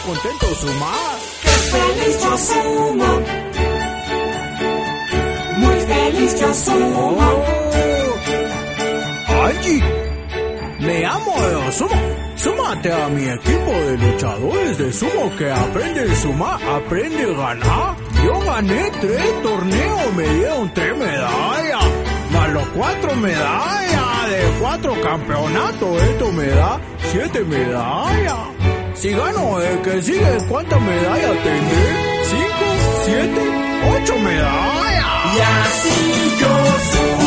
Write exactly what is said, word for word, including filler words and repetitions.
contento sumar. ¡Qué feliz yo sumo! Muy feliz yo sumo. Oh. Angie, me amo de sumo. Súmate a mi equipo de luchadores de sumo que aprende a sumar, aprende a ganar. Yo gané tres torneos, me dieron tres medallas, más los cuatro medallas de cuatro campeonatos. Esto me da siete medallas. Si gano el que sigue, ¿cuántas medallas tendré? ¿Cinco? ¿Siete? ¿Ocho medallas? Y así yo sumo.